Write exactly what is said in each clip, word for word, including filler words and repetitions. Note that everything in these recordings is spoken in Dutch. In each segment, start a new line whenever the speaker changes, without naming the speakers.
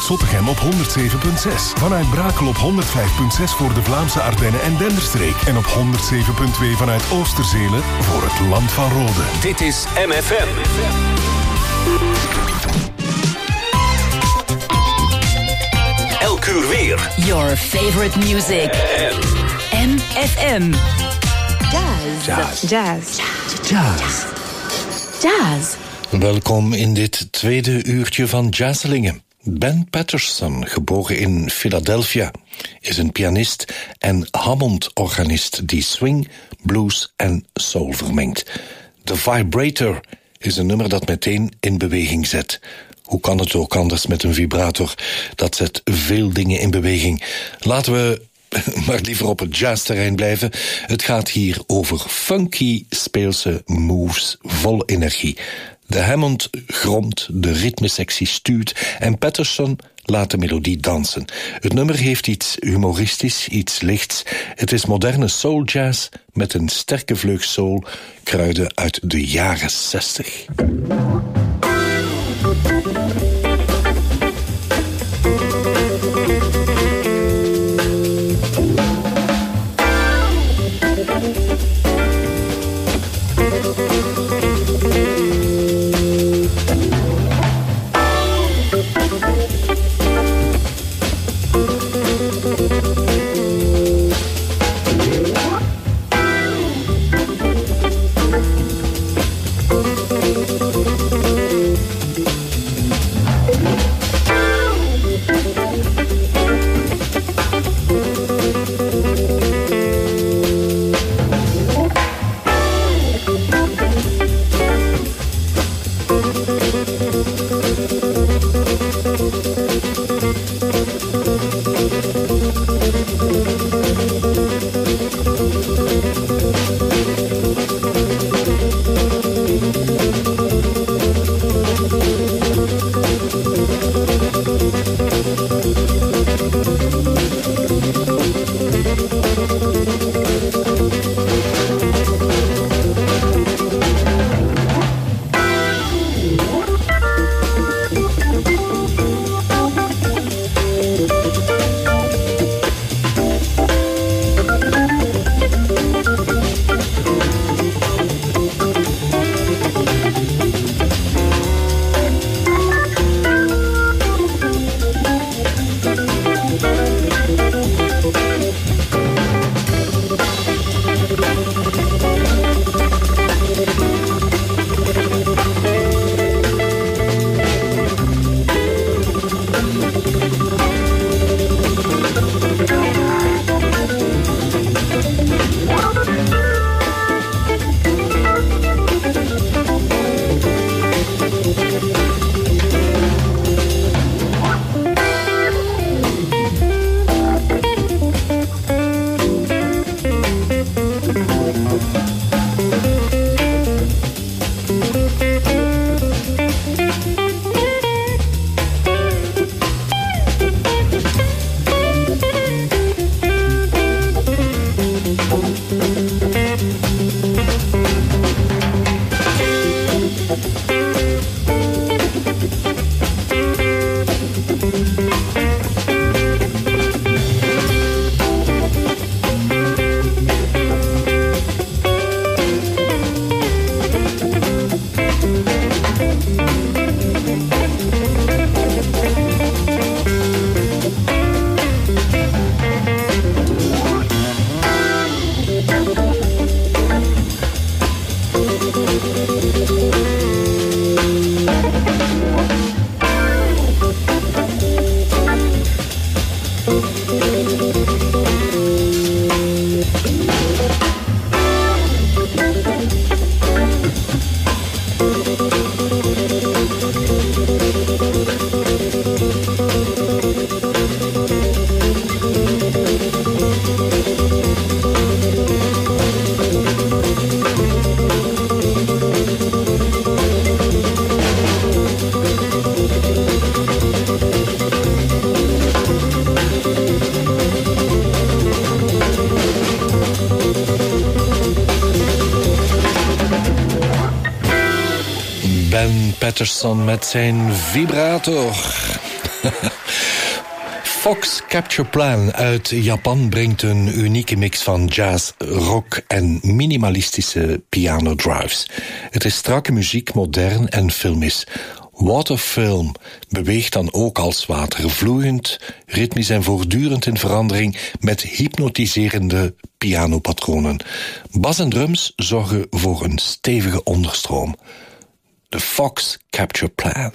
Zottegem op honderd zeven komma zes. Vanuit Brakel op honderd vijf komma zes voor de Vlaamse Ardennen en Denderstreek. En op honderd zeven komma twee vanuit Oosterzelen voor het Land van Rode.
Dit is M F M. Elk uur weer.
Your favorite music. M F M. Jazz.
Jazz.
Jazz.
Jazz.
Jazz.
Welkom in dit tweede uurtje van Jazzlingen. Ben Patterson, geboren in Philadelphia, is een pianist en Hammond-organist die swing, blues en soul vermengt. The Vibrator is een nummer dat meteen in beweging zet. Hoe kan het ook anders met een vibrator? Dat zet veel dingen in beweging. Laten we maar liever op het jazzterrein blijven. Het gaat hier over funky speelse moves vol energie. De Hammond gromt, de ritmesectie stuurt en Patterson laat de melodie dansen. Het nummer heeft iets humoristisch, iets lichts. Het is moderne soul jazz met een sterke vleug soul, kruiden uit de jaren zestig. Ben Patterson met zijn vibrator. Fox Capture Plan uit Japan brengt een unieke mix van jazz, rock en minimalistische piano drives. Het is strakke muziek, modern en filmisch. Waterfilm beweegt dan ook als water, vloeiend, ritmisch en voortdurend in verandering met hypnotiserende pianopatronen. Bas en drums zorgen voor een stevige onderstroom. De Fox Capture Plan.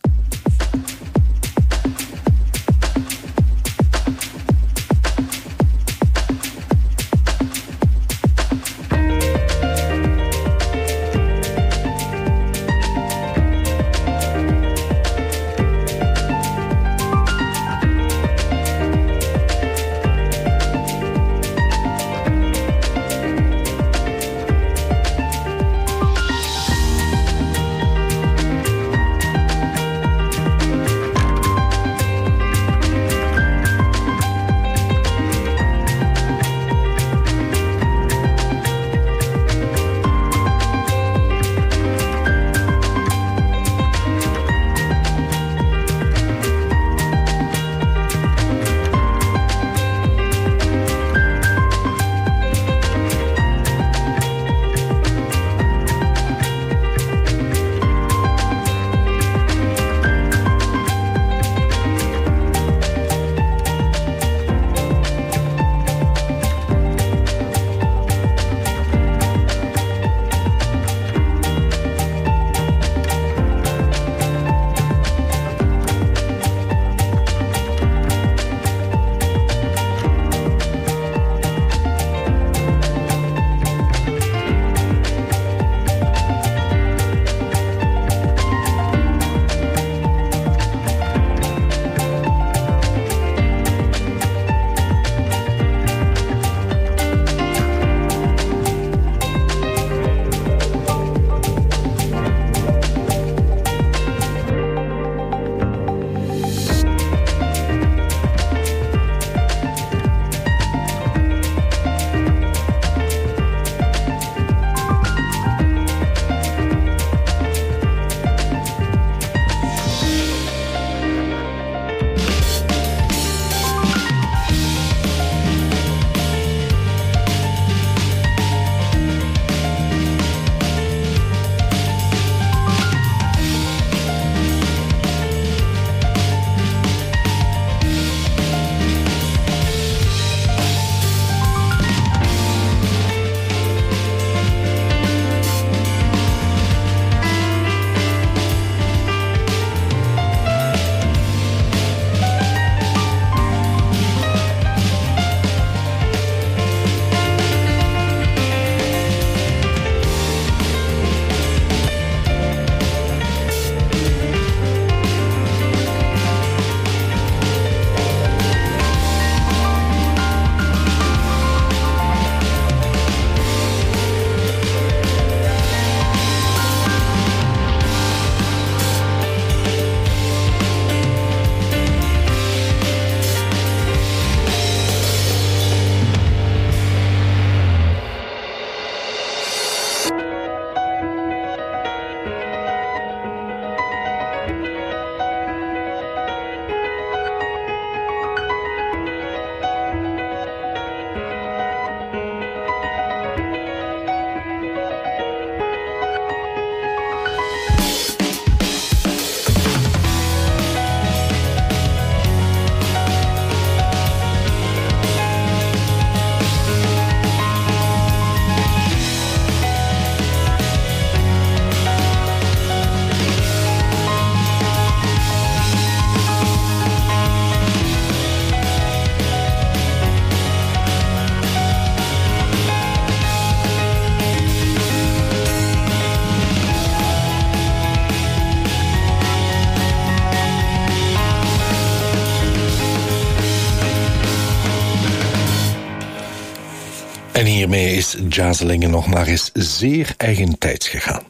En hiermee is Jazzelingen nog maar eens zeer eigentijds gegaan.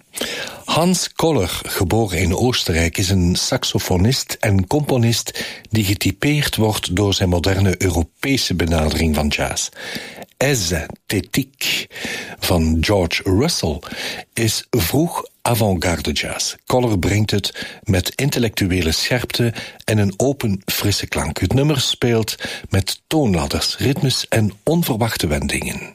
Hans Koller, geboren in Oostenrijk, is een saxofonist en componist die getypeerd wordt door zijn moderne Europese benadering van jazz. Esthétique van George Russell is vroeg avant-garde jazz. Koller brengt het met intellectuele scherpte en een open, frisse klank. Het nummer speelt met toonladders, ritmes en onverwachte wendingen.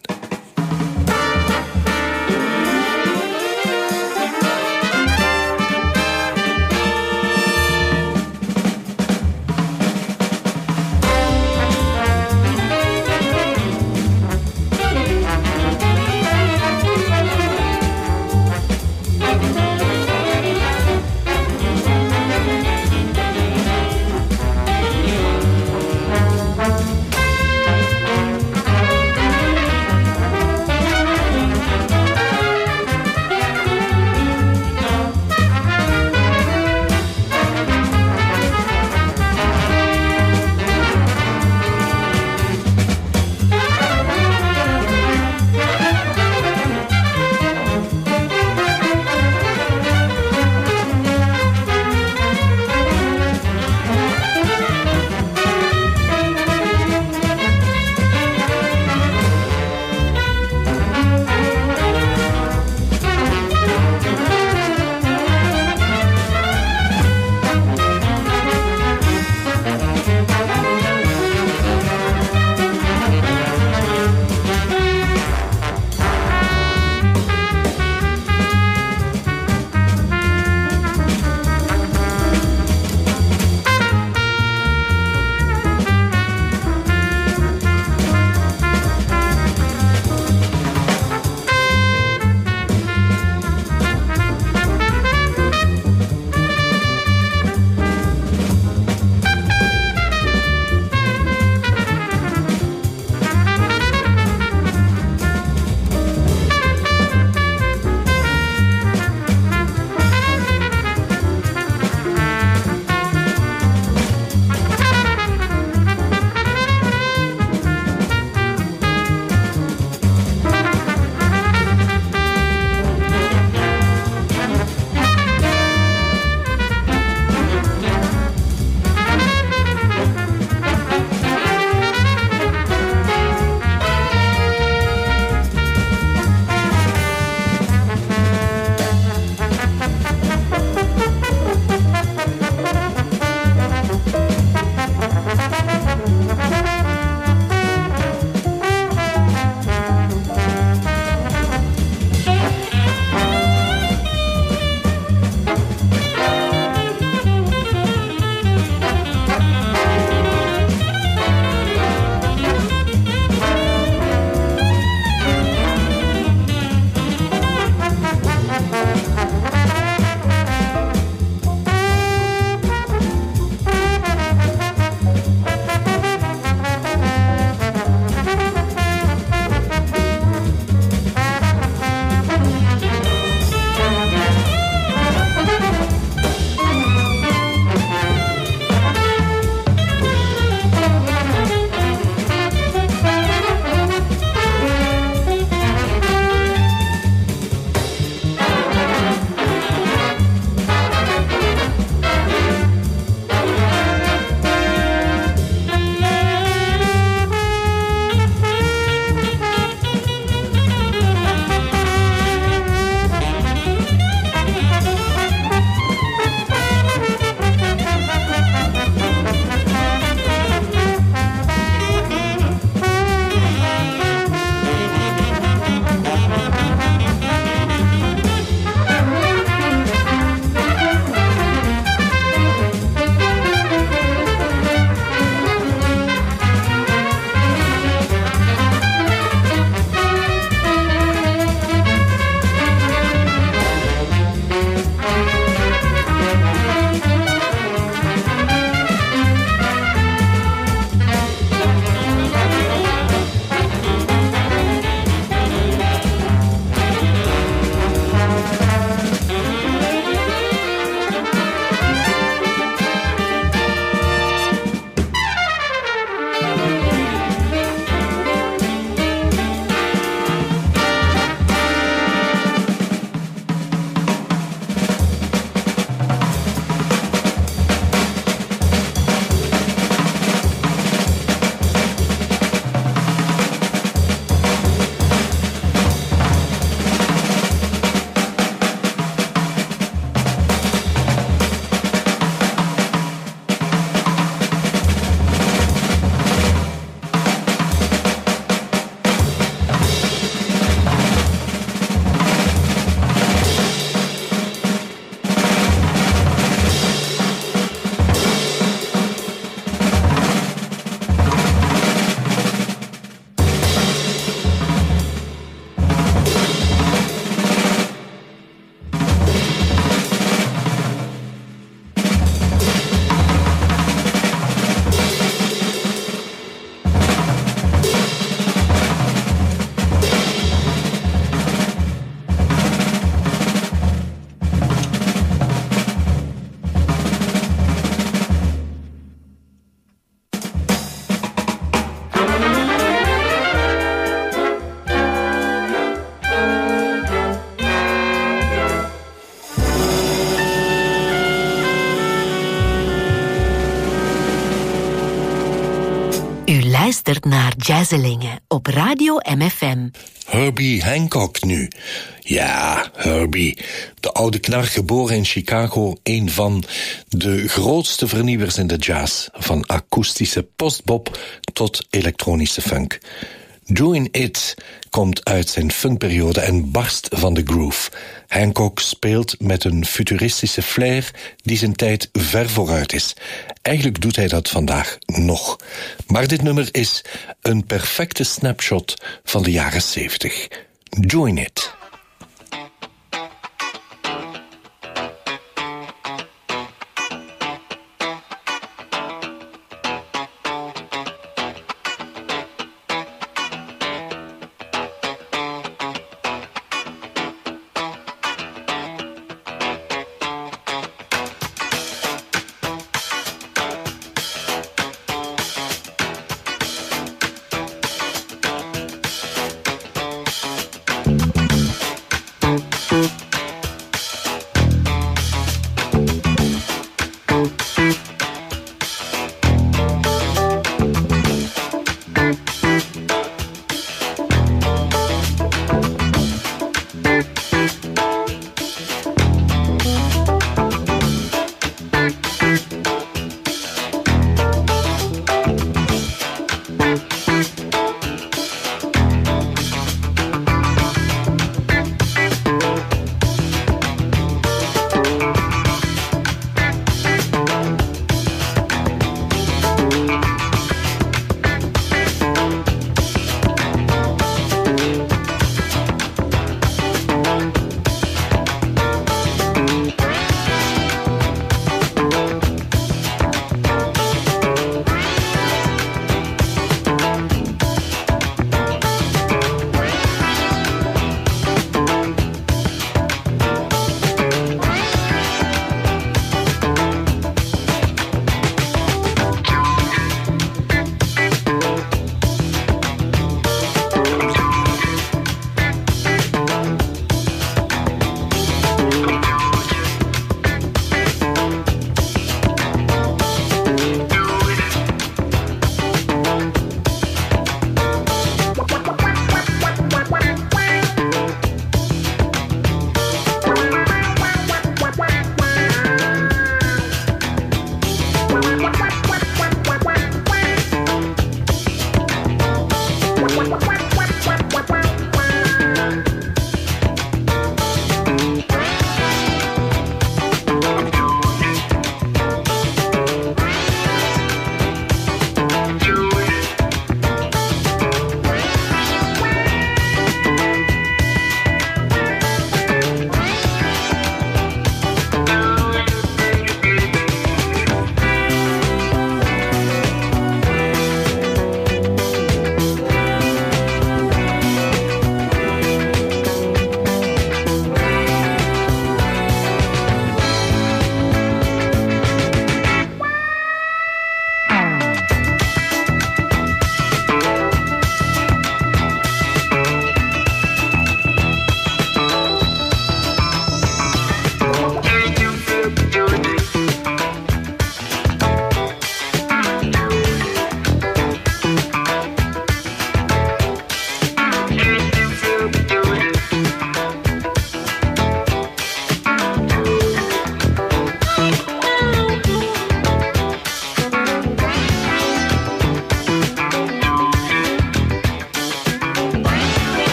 U luistert naar Jazzelingen op Radio M F M.
Herbie Hancock nu. Ja, Herbie. De oude knar, geboren in Chicago. Een van de grootste vernieuwers in de jazz. Van akoestische postbop tot elektronische funk. Doing It komt uit zijn funkperiode en barst van de groove. Hancock speelt met een futuristische flair die zijn tijd ver vooruit is. Eigenlijk doet hij dat vandaag nog. Maar dit nummer is een perfecte snapshot van de jaren zeventig. Doing It.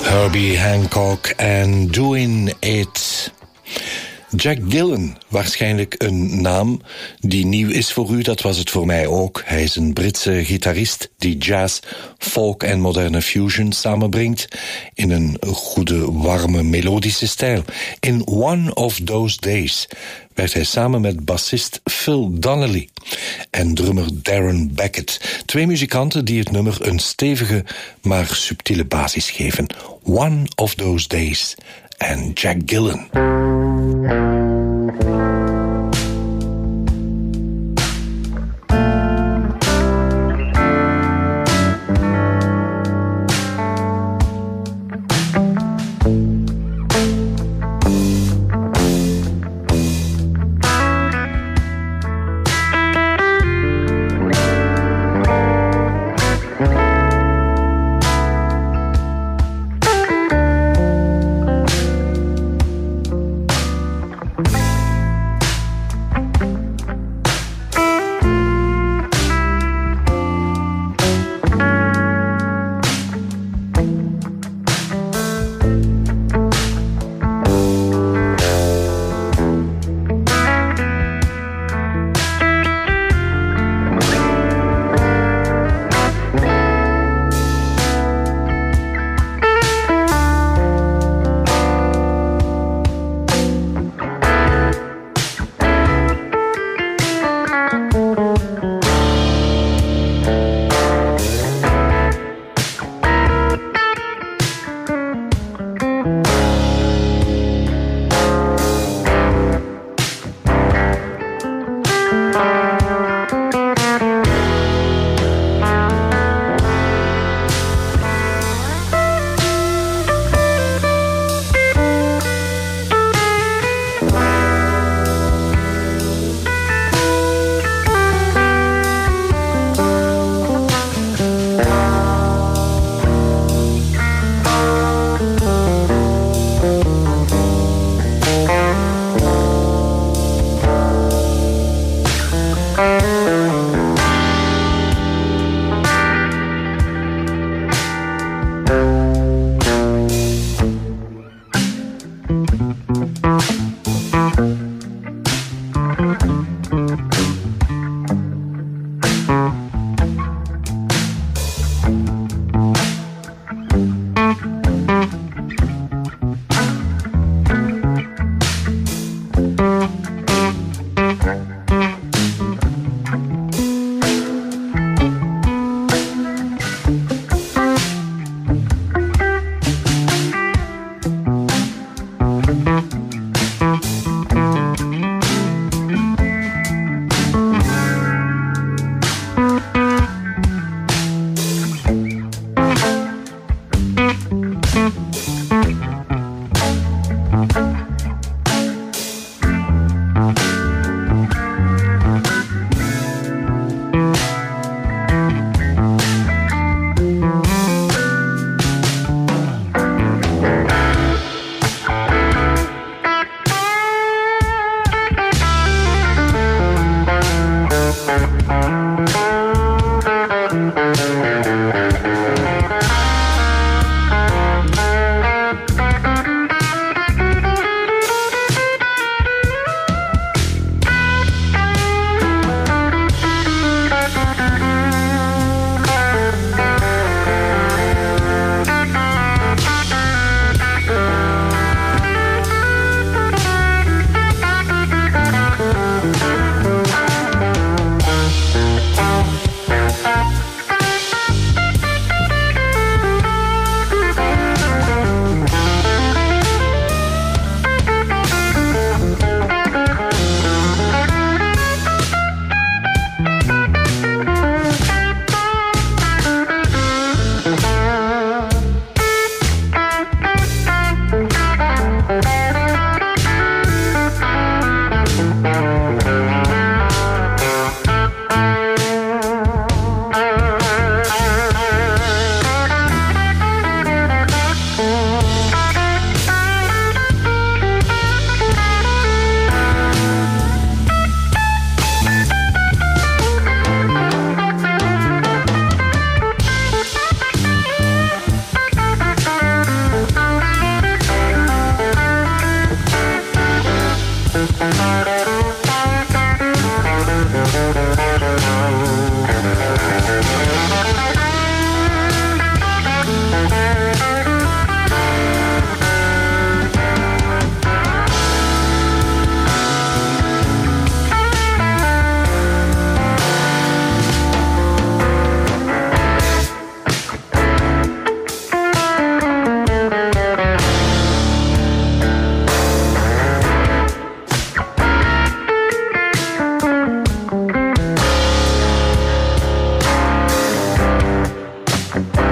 Herbie Hancock en Doing It. Jack Gillen, waarschijnlijk een naam die nieuw is voor u, dat was het voor mij ook. Hij is een Britse gitarist die jazz, folk en moderne fusion samenbrengt in een goede, warme, melodische stijl. In One of Those Days werd hij samen met bassist Phil Donnelly en drummer Darren Beckett. Twee muzikanten die het nummer een stevige, maar subtiele basis geven. One of Those Days en Jack Gillen.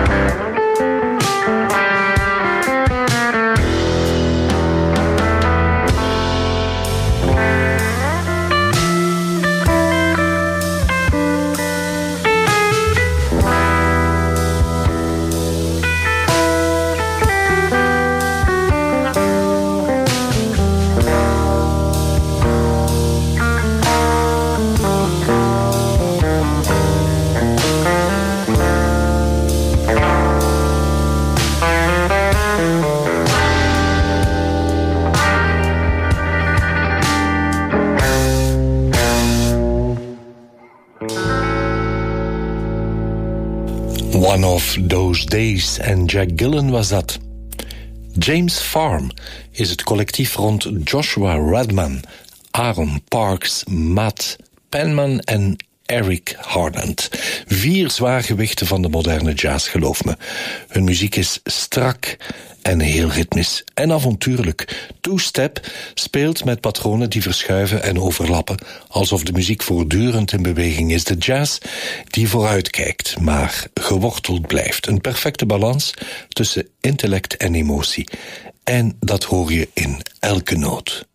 One of Those Days, en Jack Gillen was dat. James Farm is het collectief rond Joshua Redman, Aaron Parks, Matt Penman en Eric Harland. Vier zwaargewichten van de moderne jazz, geloof me. Hun muziek is strak en heel ritmisch en avontuurlijk. Two-step speelt met patronen die verschuiven en overlappen, alsof de muziek voortdurend in beweging is. De jazz die vooruitkijkt, maar geworteld blijft. Een perfecte balans tussen intellect en emotie. En dat hoor je in elke noot.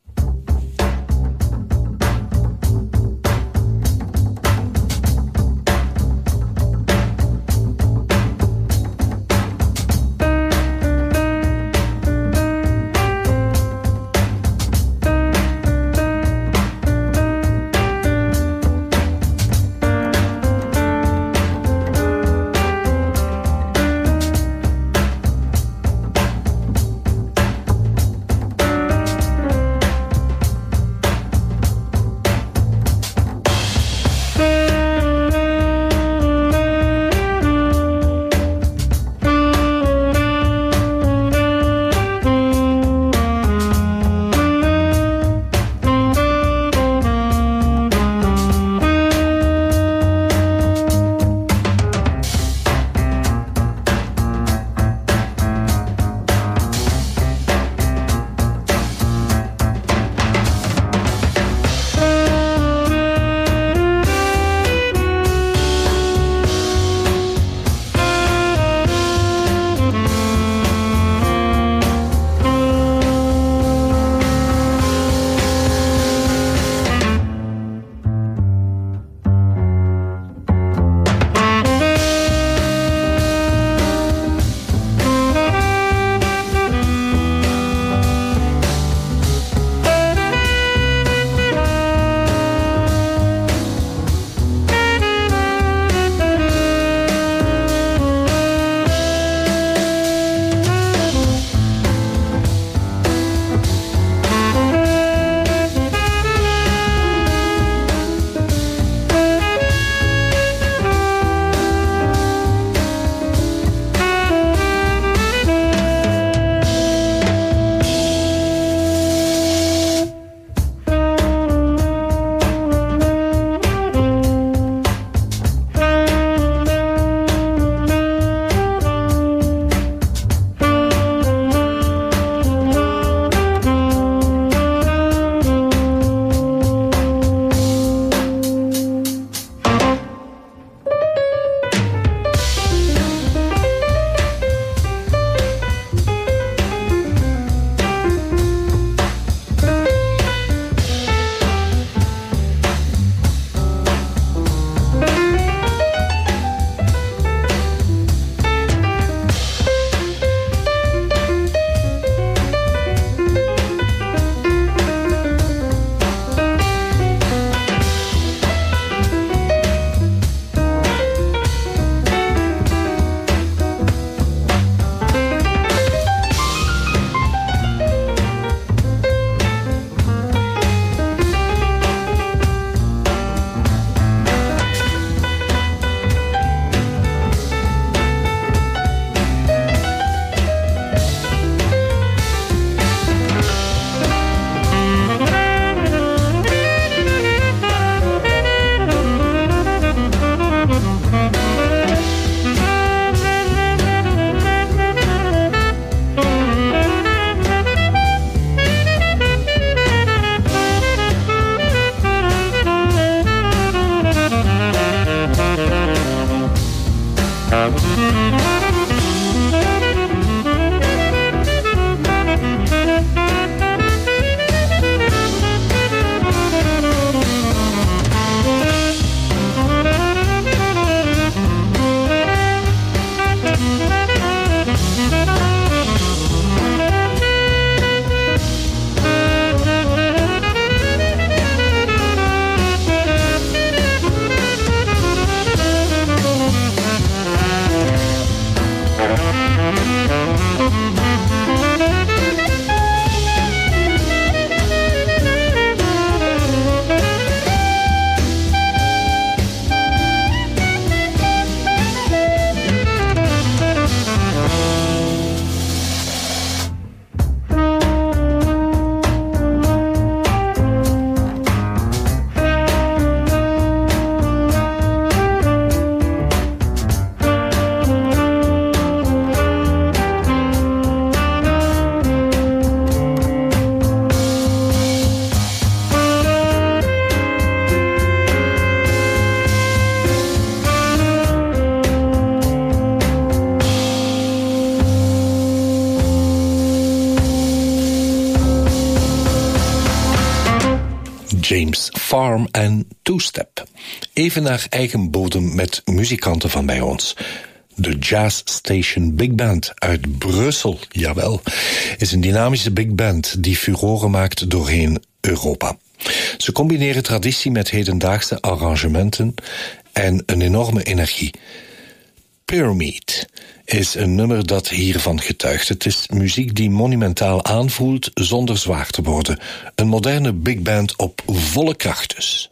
James Farm en Two-Step. Even naar eigen bodem met muzikanten van bij ons. De Jazz Station Big Band uit Brussel, jawel, is een dynamische big band die furoren maakt doorheen Europa. Ze combineren traditie met hedendaagse arrangementen en een enorme energie. Pyramid is een nummer dat hiervan getuigt. Het is muziek die monumentaal aanvoelt zonder zwaar te worden. Een moderne big band op volle kracht dus.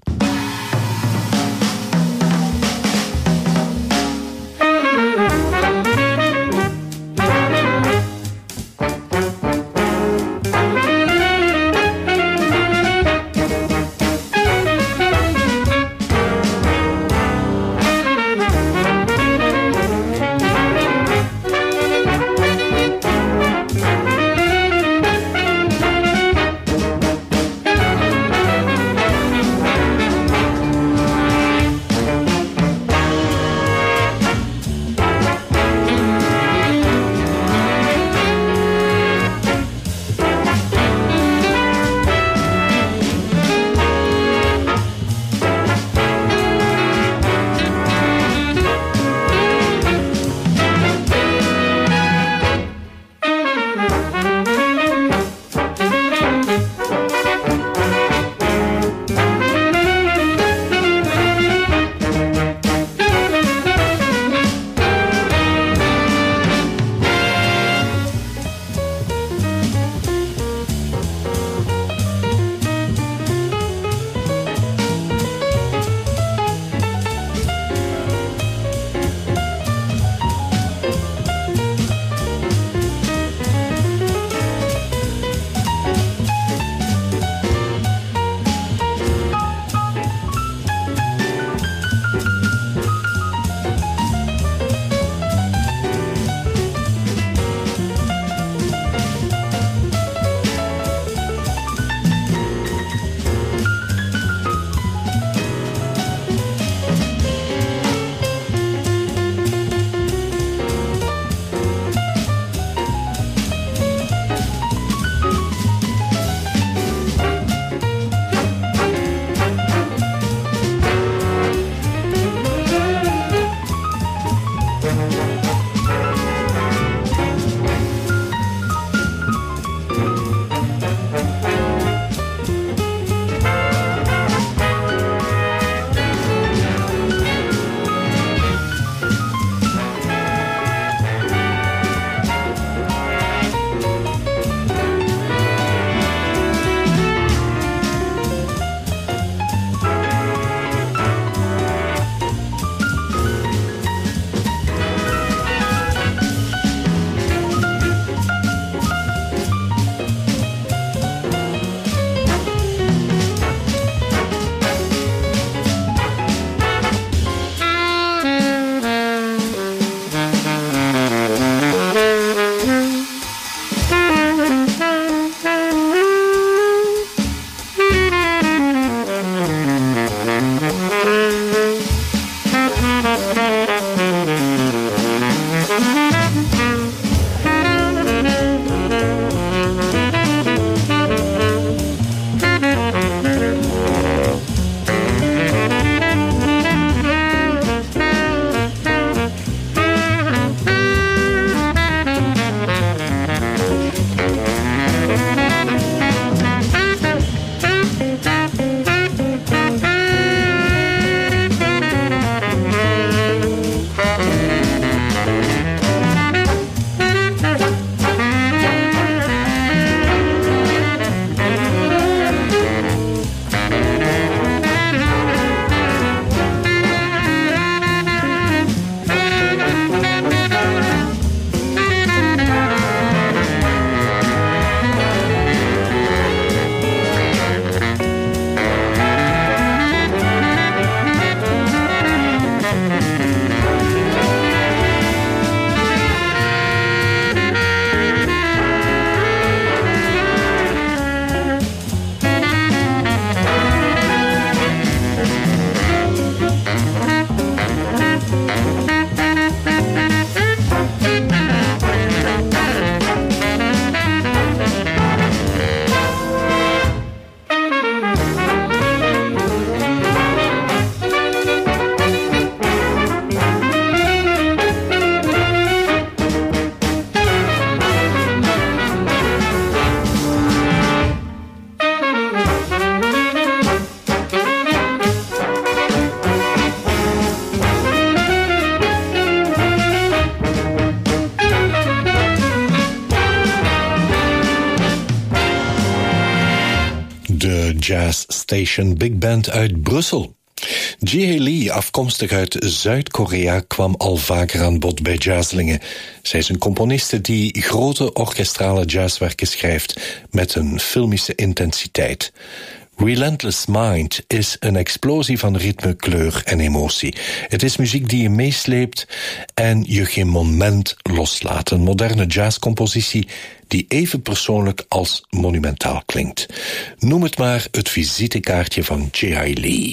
Jazz Station Big Band uit Brussel. Jae Lee, afkomstig uit Zuid-Korea, kwam al vaker aan bod bij Jazzlingen. Zij is een componiste die grote orkestrale jazzwerken schrijft met een filmische intensiteit. Relentless Mind is een explosie van ritme, kleur en emotie. Het is muziek die je meesleept en je geen moment loslaat. Een moderne jazzcompositie die even persoonlijk als monumentaal klinkt. Noem het maar het visitekaartje van Jae Lee.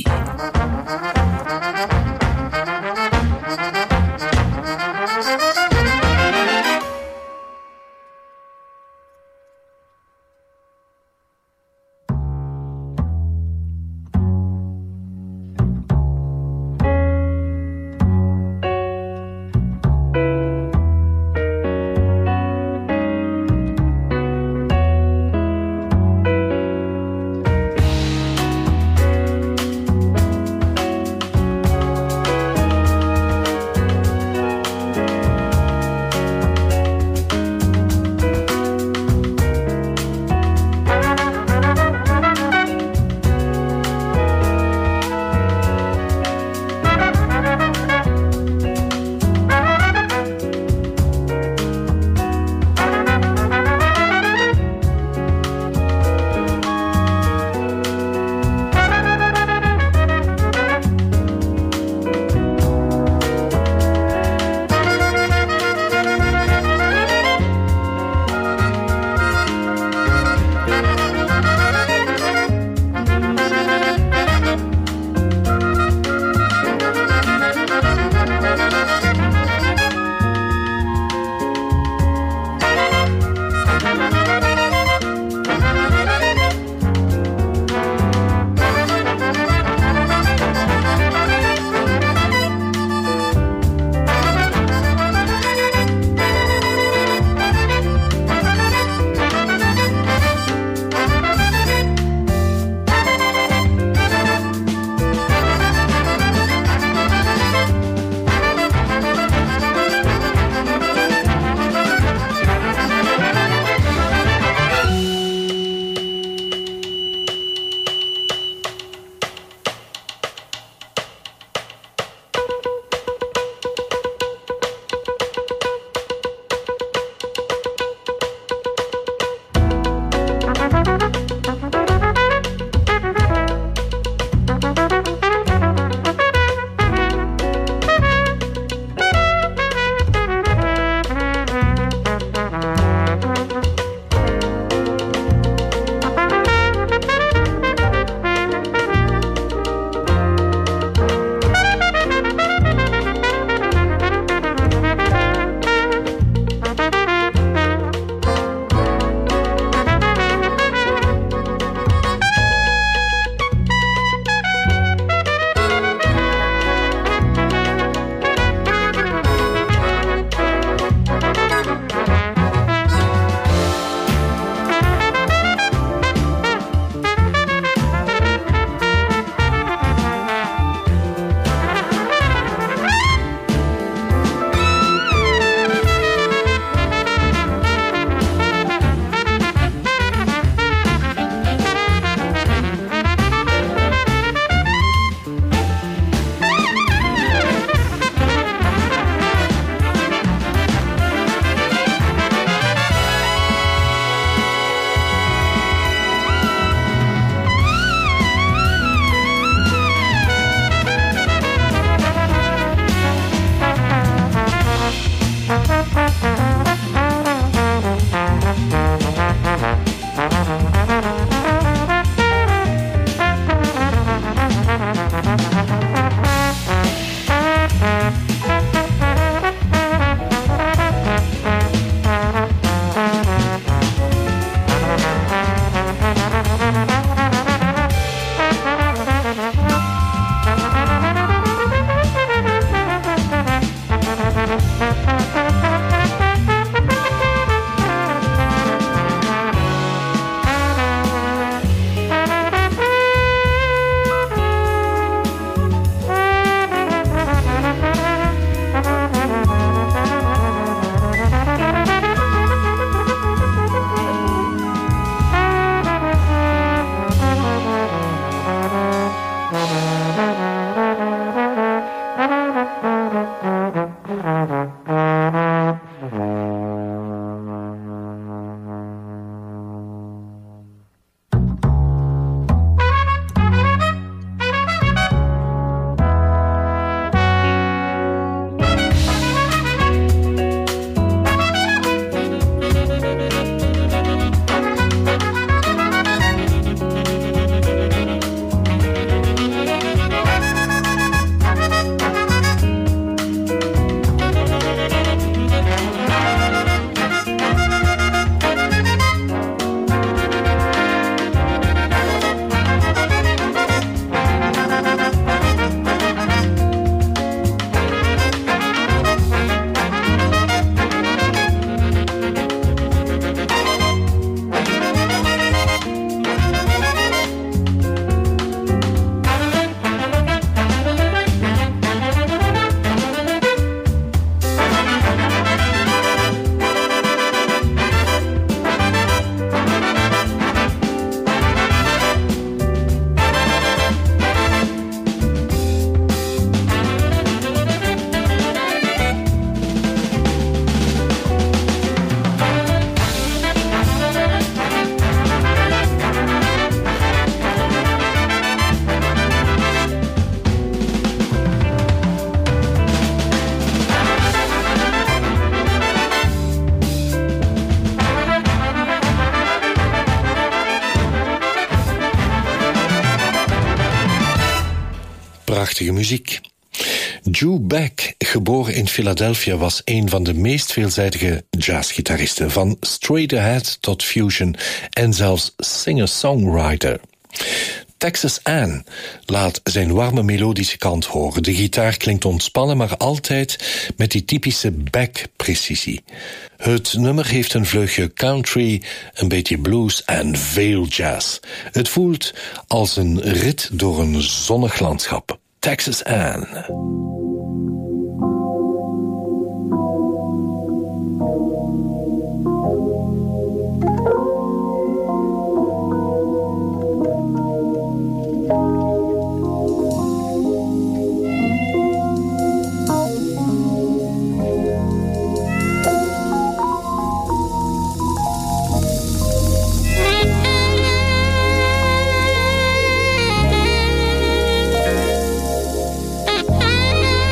prachtige muziek. Joe Beck, geboren in Philadelphia, was een van de meest veelzijdige jazzgitaristen, van straight ahead tot fusion en zelfs singer-songwriter. Texas Ann laat zijn warme melodische kant horen. De gitaar klinkt ontspannen, maar altijd met die typische Beck-precisie. Het nummer heeft een vleugje country, een beetje blues en veel jazz. Het voelt als een rit door een zonnig landschap. Texas Ann.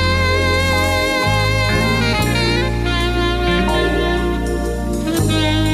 Thank you.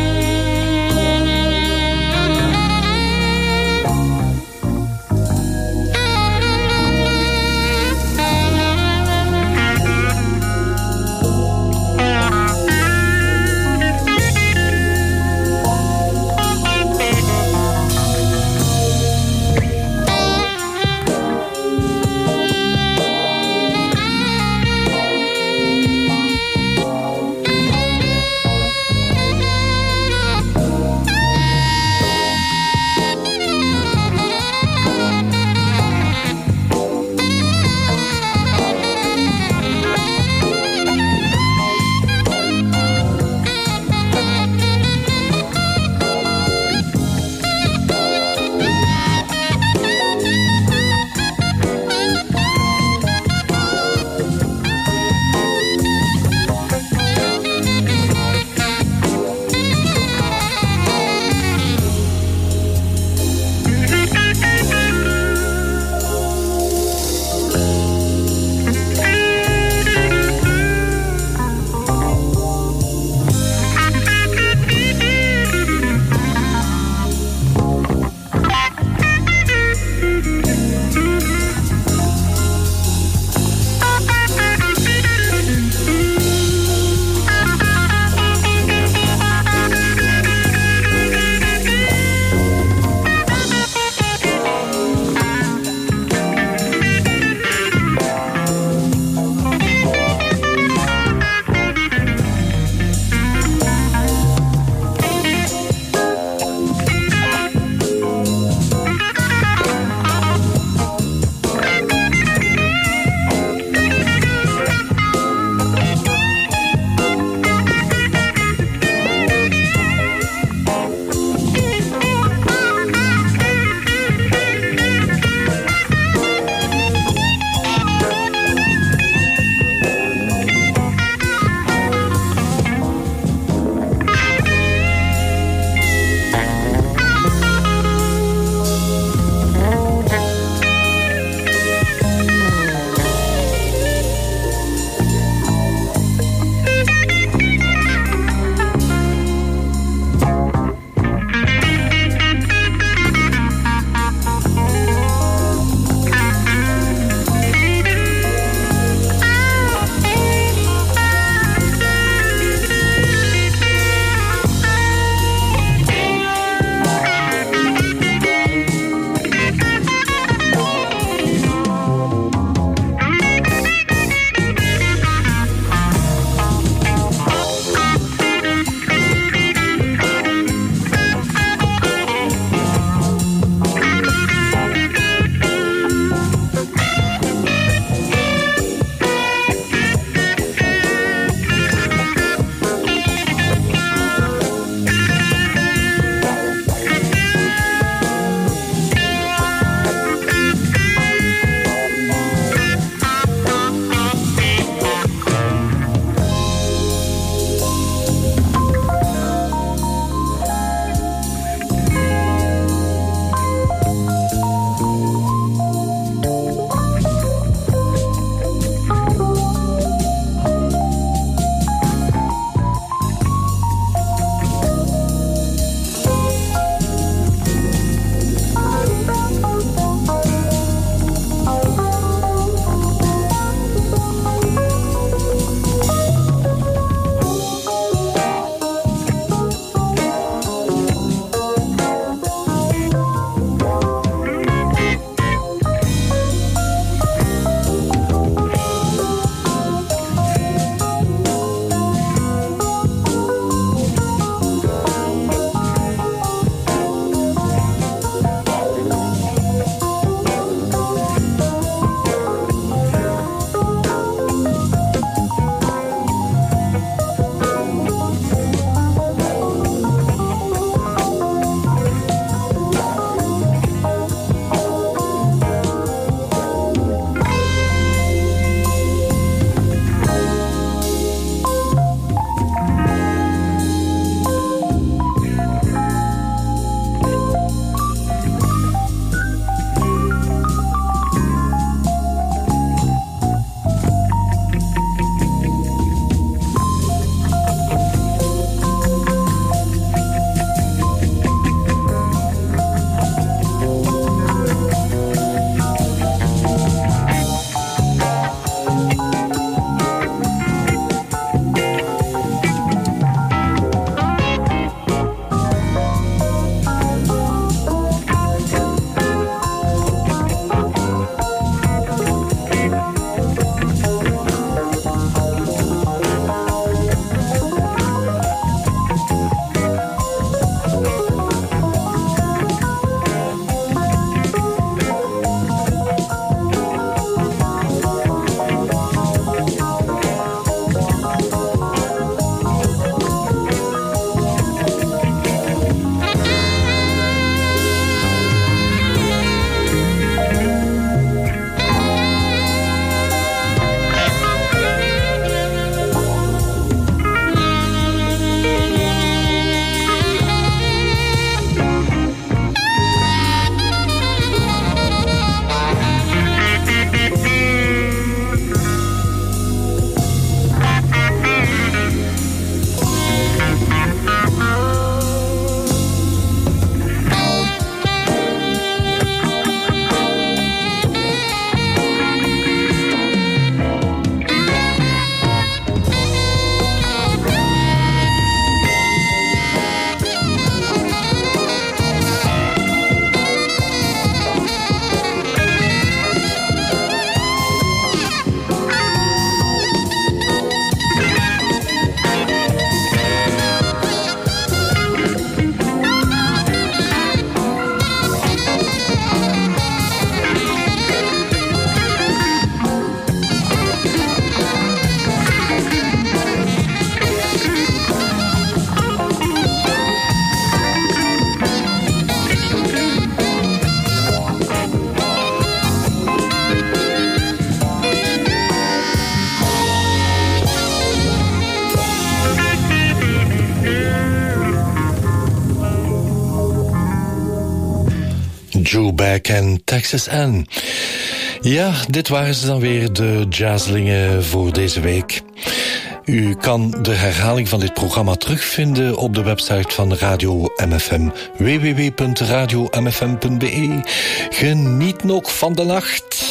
Joe Beck en Texas Ann. Ja, dit waren ze dan weer, de jazzlingen voor deze week. U kan de herhaling van dit programma terugvinden op de website van Radio M F M, w w w punt radio m f m punt b e. Geniet nog van de nacht.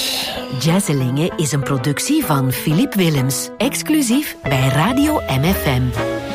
Jazzlingen is een productie van Philippe Willems, exclusief bij Radio M F M.